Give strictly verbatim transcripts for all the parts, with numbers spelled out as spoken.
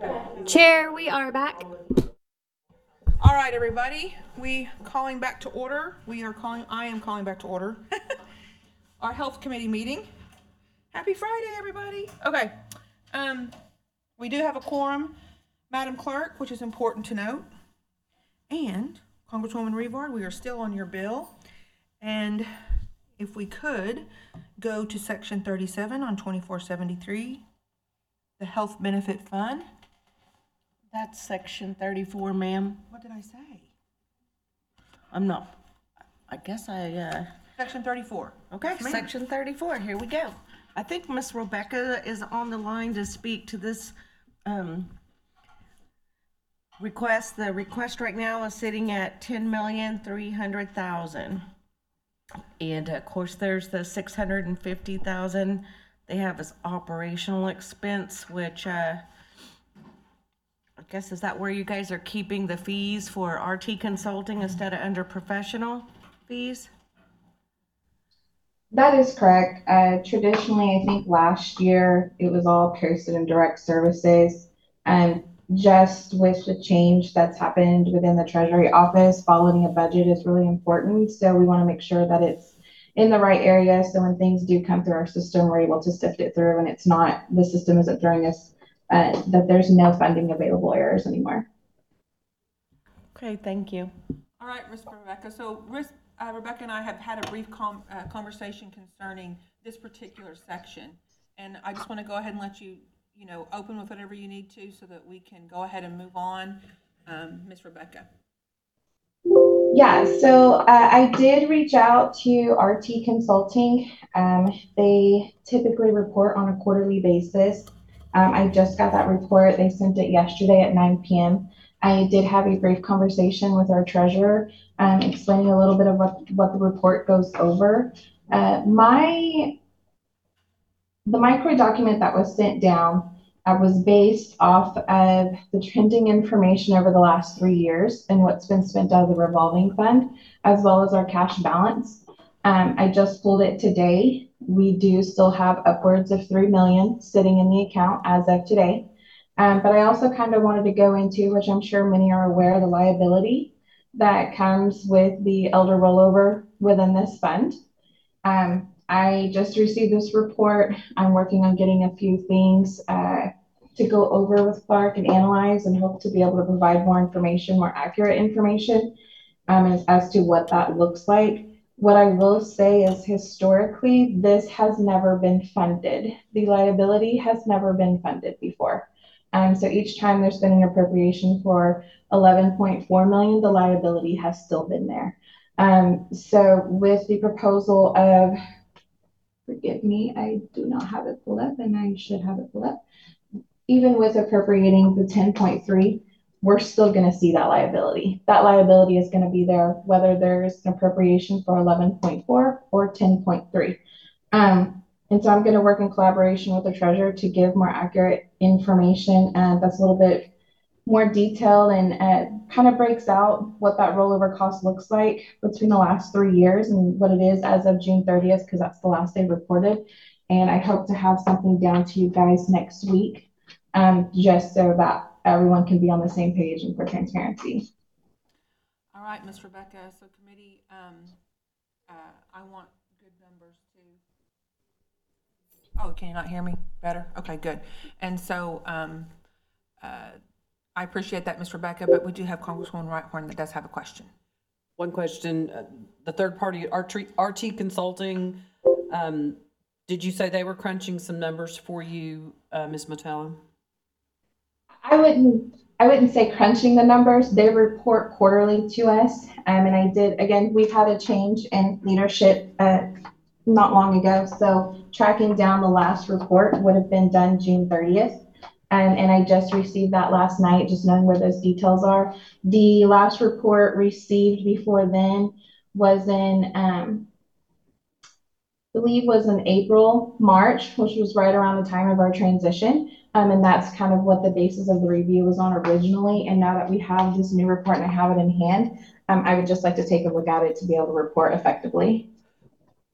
Chair, we are back. All right, everybody. We calling back to order. We are calling. I am calling back to order. Our health committee meeting. Happy Friday, everybody. Okay. Um, we do have a quorum, Madam Clerk, which is important to note. And Congresswoman Revard, we are still on your bill. And if we could go to section thirty-seven on twenty-four seventy-three, the Health Benefit Fund. That's section thirty-four, ma'am. What did I say? I'm not, I guess I, uh, Section thirty-four. okay, Yes, ma'am. section thirty-four, here we go. I think Miss Rebecca is on the line to speak to this, um, request. The request right now is sitting at ten million, three hundred thousand. And of course, there's the six hundred fifty thousand they have as operational expense, which, uh, I guess, is that where you guys are keeping the fees for R T consulting instead of under professional fees? That is correct. Uh, traditionally, I think last year it was all posted in direct services. And just with the change that's happened within the Treasury office, following a budget is really important. So we want to make sure that it's in the right area. So when things do come through our system, we're able to sift it through and it's not, the system isn't throwing us, uh, that there's no funding available errors anymore. Okay, thank you. All right, Miz Rebecca. So Miz- uh, Rebecca and I have had a brief com- uh, conversation concerning this particular section. And I just want to go ahead and let you, you know, open with whatever you need to so that we can go ahead and move on. Um, Miz Rebecca. Yeah, so uh, I did reach out to R T Consulting. Um, they typically report on a quarterly basis. Um, I just got that report. They sent it yesterday at nine p.m. I did have a brief conversation with our treasurer, um, explaining a little bit of what, what the report goes over. Uh, my the micro document that was sent down uh, was based off of the trending information over the last three years and what's been spent out of the revolving fund, as well as our cash balance. Um, I just pulled it today. We do still have upwards of three million sitting in the account as of today. Um, but I also kind of wanted to go into, which I'm sure many are aware, the liability that comes with the elder rollover within this fund. Um, I just received this report. I'm working on getting a few things uh, to go over with Clark and analyze and hope to be able to provide more information, more accurate information um, as, as to what that looks like. What I will say is historically, this has never been funded. The liability has never been funded before. Um, so each time there's been an appropriation for eleven point four million, the liability has still been there. Um, so with the proposal of, forgive me, I do not have it pulled up and I should have it pulled up. Even with appropriating the ten point three, we're still going to see that liability. That liability is going to be there whether there's an appropriation for eleven point four or ten point three. Um, and so I'm going to work in collaboration with the treasurer to give more accurate information, and that's a little bit more detailed and uh, kind of breaks out what that rollover cost looks like between the last three years and what it is as of June thirtieth, because that's the last they reported. And I hope to have something down to you guys next week, um, just so that everyone can be on the same page and for transparency. All right, Miz Rebecca. So committee, um, uh, I want good numbers to. Oh, can you not hear me better? Okay, good. And so um, uh, I appreciate that, Miz Rebecca, but we do have Congresswoman Whitehorn that does have a question. One question, uh, the third party R T, R T Consulting, um, did you say they were crunching some numbers for you, uh, Miz Motella? I wouldn't I wouldn't say crunching the numbers. They report quarterly to us. Um, and I did, again, we've had a change in leadership uh, not long ago. So tracking down the last report would have been done June thirtieth. Um, and I just received that last night, just knowing where those details are. The last report received before then was in, um, I believe was in April, March, which was right around the time of our transition. Um, and that's kind of what the basis of the review was on originally. And now that we have this new report and I have it in hand, um, I would just like to take a look at it to be able to report effectively.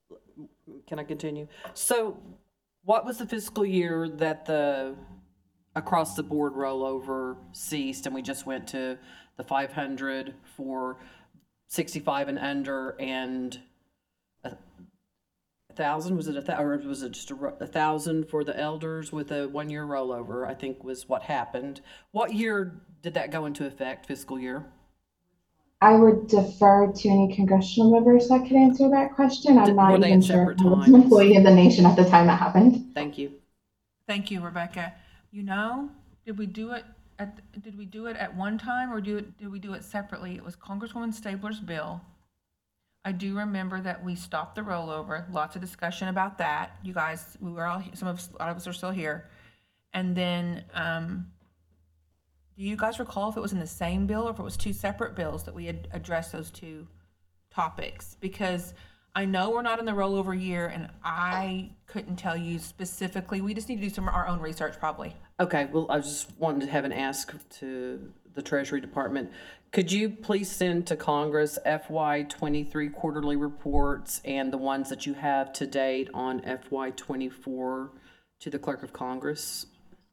Can I continue? So what was the fiscal year that the across the board rollover ceased and we just went to the five hundred for sixty-five and under and a thousand, was it a thou, or was it just a, ro- a thousand for the elders with a one-year rollover, I think was what happened. What year did that go into effect, fiscal year? I would defer to any congressional members that could answer that question. I'm Did- not were they even at sure separate if I was an times? employee of the nation at the time that happened. Thank you. Thank you, Rebecca. You know, did we do it at, did we do it at one time or do it, did we do it separately? It was Congresswoman Stabler's bill. I do remember that we stopped the rollover, lots of discussion about that. You guys, we were all, some of us, a lot of us are still here. And then, um, do you guys recall if it was in the same bill or if it was two separate bills that we had addressed those two topics? Because I know we're not in the rollover year and I couldn't tell you specifically. We just need to do some of our own research probably. Okay, well, I just wanted to have an ask to the Treasury Department. Could you please send to Congress F Y twenty-three quarterly reports and the ones that you have to date on F Y twenty-four to the Clerk of Congress?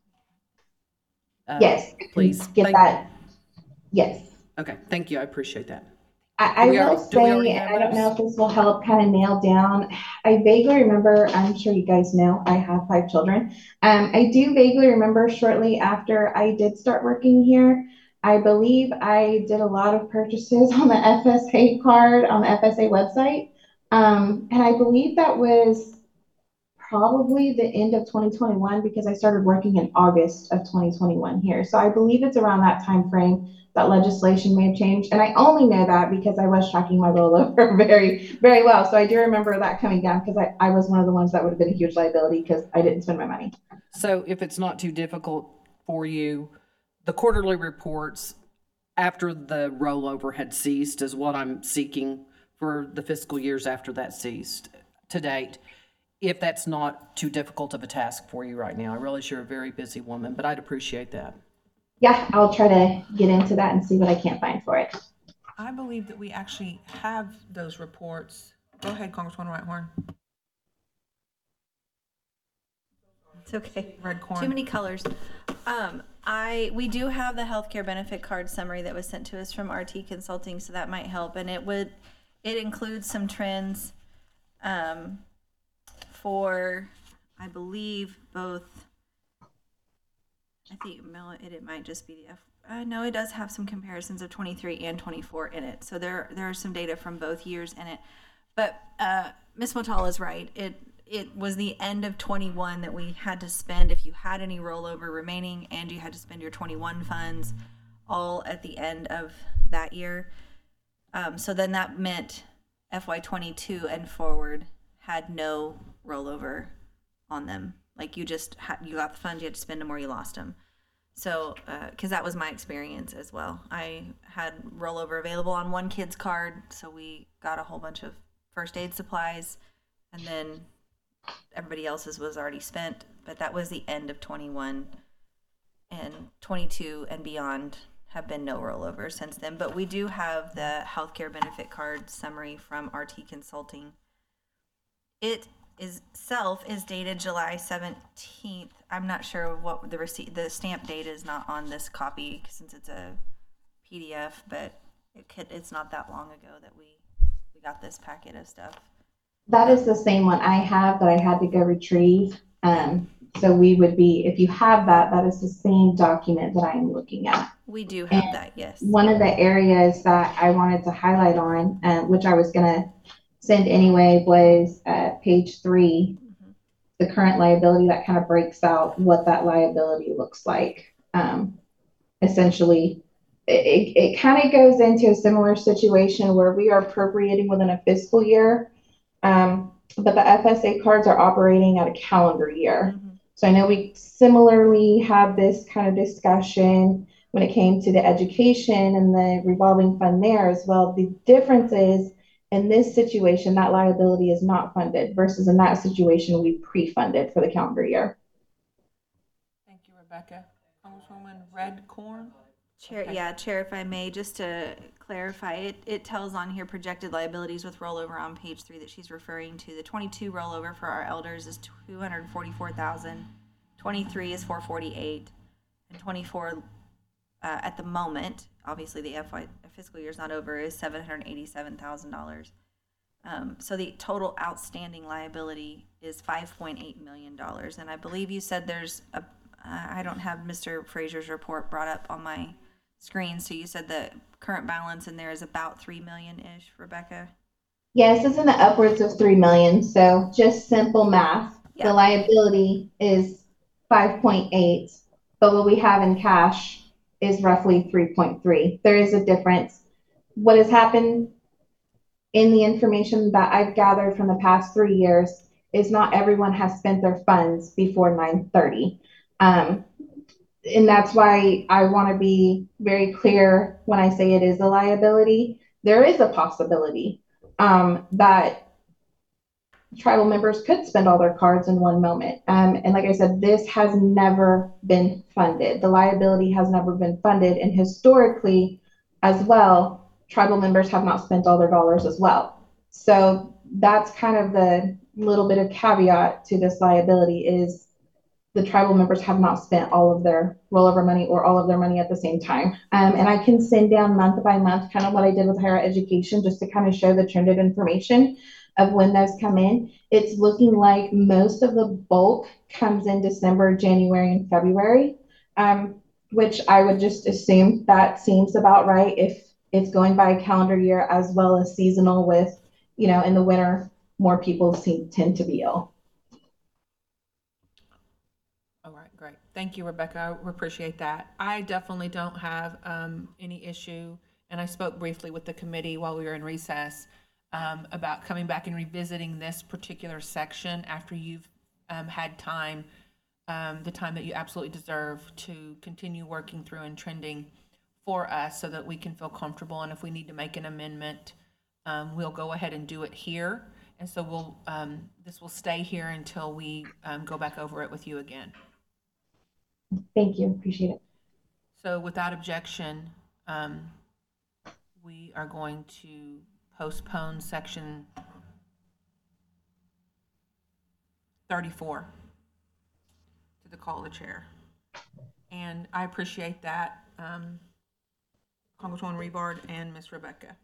Uh, Yes. Please. Get Thank that. Yes. Okay, thank you. I appreciate that. I, I we already- will do we already say, have I don't those? know if this will help kind of nail down. I vaguely remember, I'm sure you guys know, I have five children. Um, I do vaguely remember shortly after I did start working here, I believe I did a lot of purchases on the F S A card, on the F S A website. Um, and I believe that was probably the end of twenty twenty-one because I started working in August of twenty twenty-one here. So I believe it's around that time frame that legislation may have changed. And I only know that because I was tracking my rollover very, very well. So I do remember that coming down because I, I was one of the ones that would have been a huge liability because I didn't spend my money. So if it's not too difficult for you, the quarterly reports after the rollover had ceased is what I'm seeking for the fiscal years after that ceased to date. If that's not too difficult of a task for you right now, I realize you're a very busy woman, but I'd appreciate that. Yeah, I'll try to get into that and see what I can't find for it. I believe that we actually have those reports. Go ahead, Congresswoman Whitehorn. It's okay. Red corn. Too many colors. Um, I we do have the healthcare benefit card summary that was sent to us from R T Consulting, so that might help. And it would it includes some trends um, for, I believe, both. I think it, it might just be the F. Uh, no, it does have some comparisons of twenty-three and twenty-four in it. So there there are some data from both years in it. But uh, Miz Motala is right. It it was the end of twenty-one that we had to spend if you had any rollover remaining, and you had to spend your twenty-one funds all at the end of that year. Um, so then that meant F Y twenty-two and forward had no rollover on them. Like you just had, you got the funds, you had to spend them or you lost them. So, because uh, that was my experience as well. I had rollover available on one kid's card, so we got a whole bunch of first aid supplies, and then everybody else's was already spent. But that was the end of twenty-one, and twenty-two and beyond have been no rollover since then. But we do have the healthcare benefit card summary from R T Consulting. It is self is dated July seventeenth. I'm not sure what the receipt, the stamp date is not on this copy since it's a P D F, but it could, it's not that long ago that we, we got this packet of stuff. That is the same one I have that I had to go retrieve. Um, so we would be, if you have that, that is the same document that I am looking at. We do have And that, yes. One of the areas that I wanted to highlight on, uh, which I was going to send anyway, was uh, page three, mm-hmm. the current liability that kind of breaks out what that liability looks like. Um, essentially, it, it kind of goes into a similar situation where we are appropriating within a fiscal year, um, but the F S A cards are operating at a calendar year. Mm-hmm. So I know we similarly had this kind of discussion when it came to the education and the revolving fund there as well. The difference is, in this situation, that liability is not funded versus in that situation, we pre-funded for the calendar year. Thank you, Rebecca. Congresswoman Redcorn. Chair, Okay. yeah, Chair, if I may, just to clarify, it, it tells on here projected liabilities with rollover on page three that she's referring to. The twenty-two rollover for our elders is two hundred forty-four thousand. twenty-three is four forty-eight. twenty-four uh, at the moment, obviously the F Y fiscal year is not over, is seven hundred eighty-seven thousand dollars. Um, so the total outstanding liability is five point eight million dollars. And I believe you said there's a, uh, I don't have Mister Fraser's report brought up on my screen. So you said the current balance in there is about three million ish, Rebecca? Yes, it's in the upwards of three million. So just simple math. Yeah. The liability is five point eight, but what we have in cash is roughly three point three. There is a difference. What has happened in the information that I've gathered from the past three years is not everyone has spent their funds before nine thirty. Um, and that's why I want to be very clear when I say it is a liability. There is a possibility um, that tribal members could spend all their cards in one moment. Um, and like I said, this has never been funded. The liability has never been funded. And historically, as well, tribal members have not spent all their dollars as well. So that's kind of the little bit of caveat to this liability is the tribal members have not spent all of their rollover money or all of their money at the same time. Um, and I can send down month by month, kind of what I did with higher education, just to kind of show the trended information of when those come in. It's looking like most of the bulk comes in December, January, and February, um, which I would just assume that seems about right if it's going by a calendar year as well as seasonal with, you know, in the winter, more people seem, tend to be ill. All right, great. Thank you, Rebecca. We appreciate that. I definitely don't have um, any issue, and I spoke briefly with the committee while we were in recess um, about coming back and revisiting this particular section after you've um, had time, um, the time that you absolutely deserve to continue working through and trending for us so that we can feel comfortable. And if we need to make an amendment, um, we'll go ahead and do it here. And so we'll, um, this will stay here until we um, go back over it with you again. Thank you. Appreciate it. So without objection, um, we are going to postpone section thirty-four to the call of the chair. And I appreciate that, um, Congresswoman Rebard and Miss Rebecca.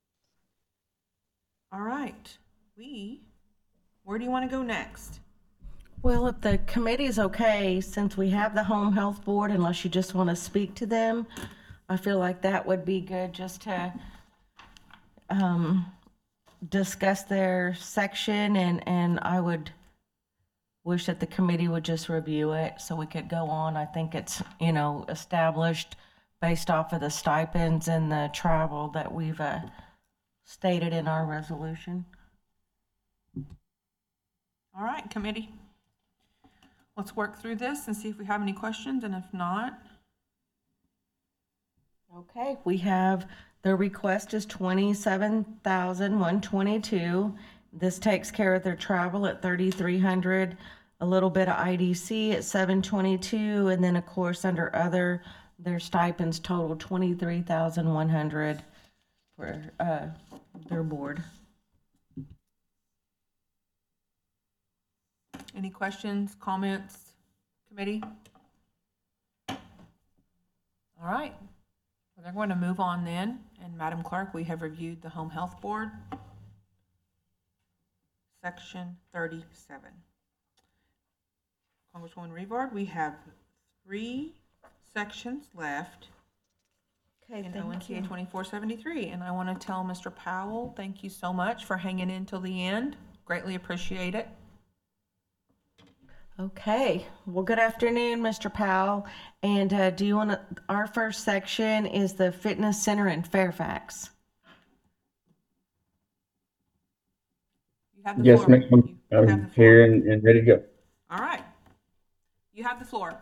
All right, we, where do you want to go next? Well, if the committee's okay, since we have the home health board, unless you just want to speak to them, I feel like that would be good just to um, discuss their section, and, and I would wish that the committee would just review it so we could go on. I think it's, you know, established based off of the stipends and the travel that we've uh, stated in our resolution. All right, committee. Let's work through this and see if we have any questions, and if not. Okay, we have, the request is twenty-seven thousand one hundred twenty-two. This takes care of their travel at thirty-three hundred, a little bit of I D C at seven twenty-two, and then of course under other, their stipends total twenty-three thousand one hundred for uh, their board. Any questions, comments, committee? All right, well, they're going to move on then. And Madam Clerk, we have reviewed the Home Health Board. Section thirty-seven. Congresswoman Rebard, we have three sections left Okay, in O N C A twenty-four seventy-three. And I want to tell Mister Powell, thank you so much for hanging in till the end. Greatly appreciate it. Okay, well, good afternoon, Mister Powell. And uh, do you want to, our first section is the fitness center in Fairfax. You have the Yes, floor. ma'am. You- you have I'm the floor. here and, and ready to go. All right. You have the floor.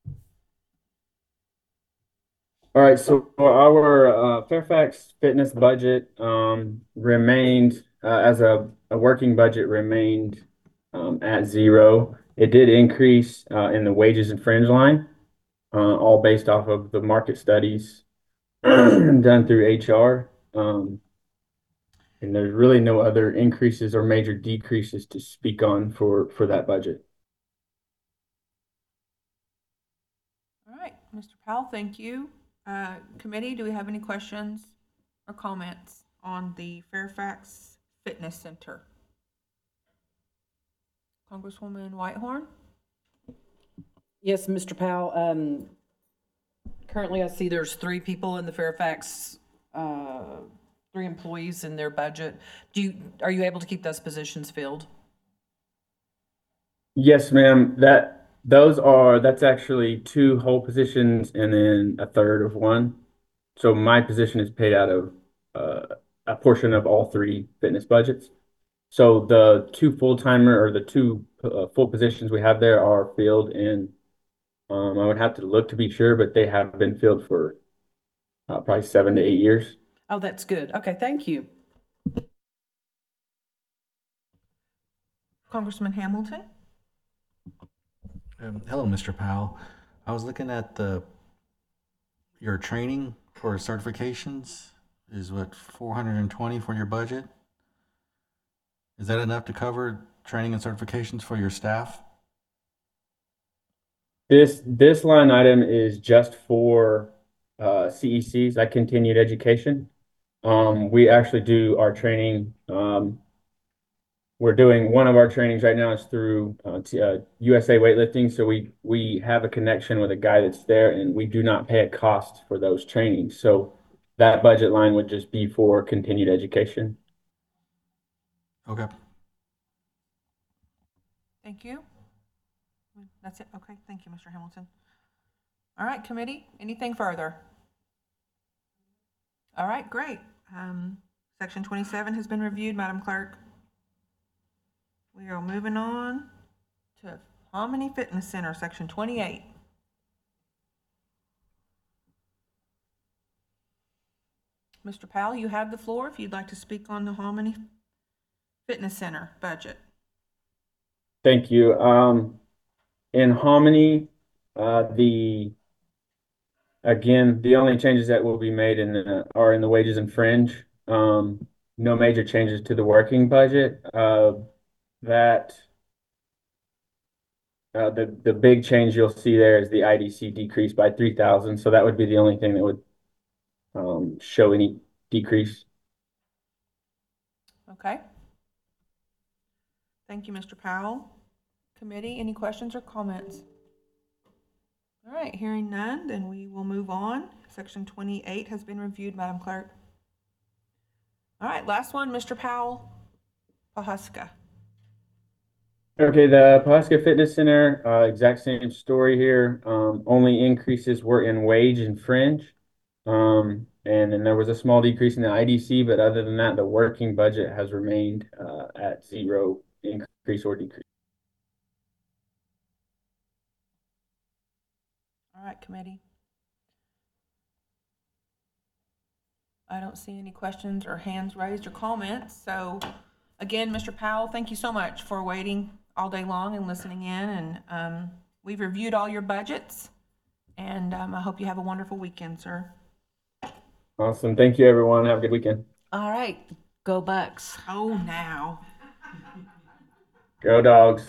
All right, so our uh, Fairfax fitness budget um, remained uh, as a, a working budget remained um, at zero. It did increase uh, in the wages and fringe line, uh, all based off of the market studies done through H R. Um, and there's really no other increases or major decreases to speak on for, for that budget. All right. Mister Powell, thank you. Uh, committee, do we have any questions or comments on the Fairfax Fitness Center? Congresswoman Whitehorn? Yes, Mister Powell, um, currently I see there's three people in the Fairfax, uh, three employees in their budget. Do you, are you able to keep those positions filled? Yes, ma'am. That those are that's actually two whole positions and then a third of one. So my position is paid out of uh, a portion of all three fitness budgets. So the two full-timer or the two uh, full positions we have there are filled, and um, I would have to look to be sure, but they have been filled for uh, probably seven to eight years. Oh, that's good. Okay, thank you. Congressman Hamilton? Um, hello, Mister Powell. I was looking at the your training for certifications is what four hundred twenty for your budget. Is that enough to cover training and certifications for your staff? This this line item is just for uh, C E Cs, like continued education. Um, we actually do our training. Um, we're doing one of our trainings right now is through uh, t- uh, U S A Weightlifting. So we we have a connection with a guy that's there, and we do not pay a cost for those trainings. So that budget line would just be for continued education. Okay. Thank you. That's it. Okay, thank you, Mister Hamilton. All right, committee, anything further? All right, great. Um, section twenty-seven has been reviewed, Madam Clerk. We are moving on to Harmony Fitness Center, section twenty-eight. Mister Powell, you have the floor if you'd like to speak on the Harmony Fitness Center budget. Thank you. Um, in Harmony, uh, the again, the only changes that will be made in the, are in the wages and fringe. Um, no major changes to the working budget. Uh, that uh, the the big change you'll see there is the I D C decreased by three thousand. So that would be the only thing that would um, show any decrease. Okay. Thank you, Mister Powell. Committee, any questions or comments? All right, hearing none, then we will move on. Section twenty-eight has been reviewed, Madam Clerk. All right, last one, Mister Powell, Pawhuska. Okay, the Pawhuska Fitness Center, uh, exact same story here. Um, only increases were in wage and fringe. Um, and then there was a small decrease in the I D C, but other than that, the working budget has remained uh, at zero increase or decrease. All right, committee. I don't see any questions or hands raised or comments. So again, Mister Powell, thank you so much for waiting all day long and listening in. And um, we've reviewed all your budgets, and um, I hope you have a wonderful weekend, sir. Awesome. Thank you, everyone. Have a good weekend. All right, go Bucks. Oh, now. Go Dogs.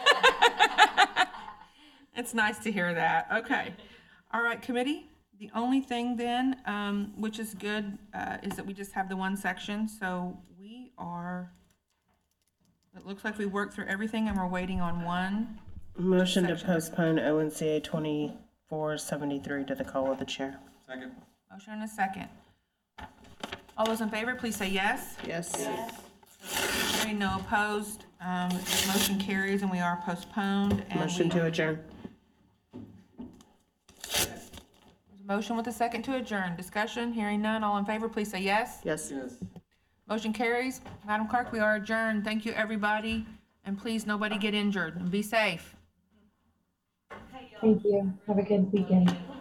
It's nice to hear that. Okay. All right, committee. The only thing then, um, which is good, uh, is that we just have the one section. So we are, it looks like we worked through everything and we're waiting on one. Motion to Section. postpone O N C A twenty-four seventy-three to the call of the chair. Second. Motion and a second. All those in favor, please say yes. Yes. Hearing no opposed, um, motion carries and we are postponed. And Motion we- to adjourn. Motion with a second to adjourn. Discussion, hearing none. All in favor, please say yes. Yes. Motion carries. Madam Clerk, we are adjourned. Thank you, everybody. And please, nobody get injured and be safe. Thank you. Have a good weekend.